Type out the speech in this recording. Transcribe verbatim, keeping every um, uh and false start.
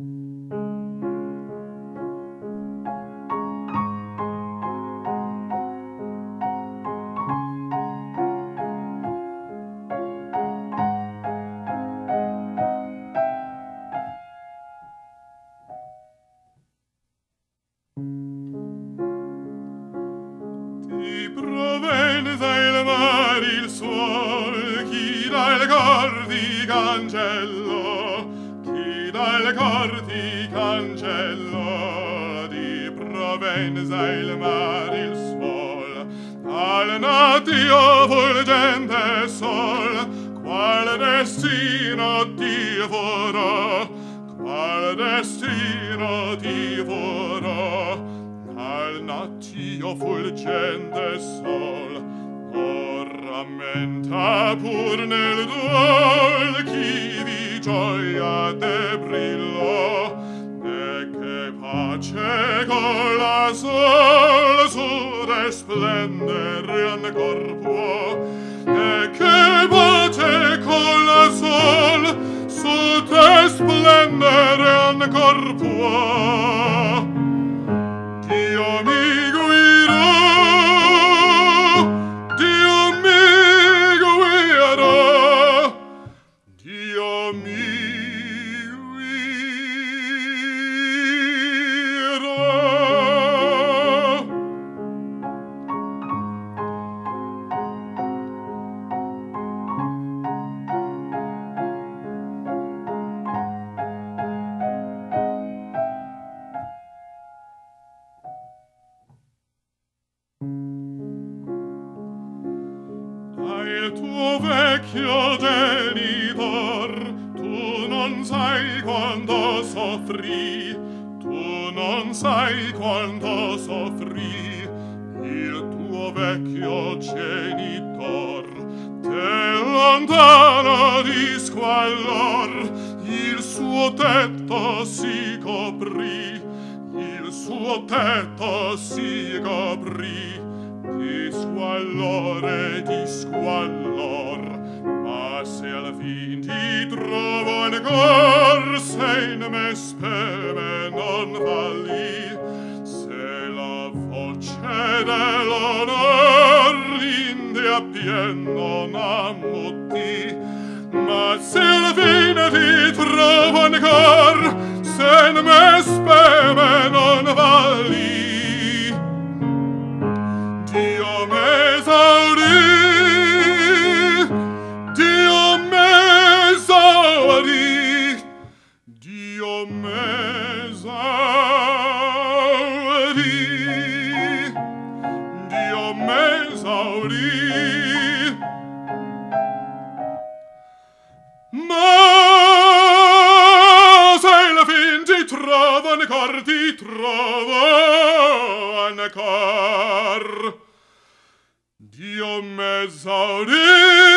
Di Provenza il mare, il suol, chi dal cor di cancello, chi dal cor di cancello. Di Provenza il mare, il suol, al natio fulgente sol, qual destino divorò, qual destino divorò. Al natio fulgente sol, o rammenta pur nel duol chi di gioia de brillò, e che pace con la sol su resplendere ancor può, e che pace con la sol su resplendere ancor può. Dio mi guirò, Dio mi guirò, Dio mi guirò. Il tuo vecchio genitor, tu non sai quanto soffrì, tu non sai quanto soffrì. Il tuo vecchio genitor, te lontano di squallor, il suo tetto si coprì, il suo tetto si coprì. Di squallore, di squallor, ma se al fin ti trovo ancor, se in me speme non falli, se la voce dell'onor inde appien non ammutti, ma se al fin ti trovo ancor, se in me speme non falli. Dio m'esaurì, Dio m'esaurì, Dio m'esaurì, Dio m'esaurì. Ma se alla fin ti trovo ancor, ti trovo ancor, Dio m'esaurì.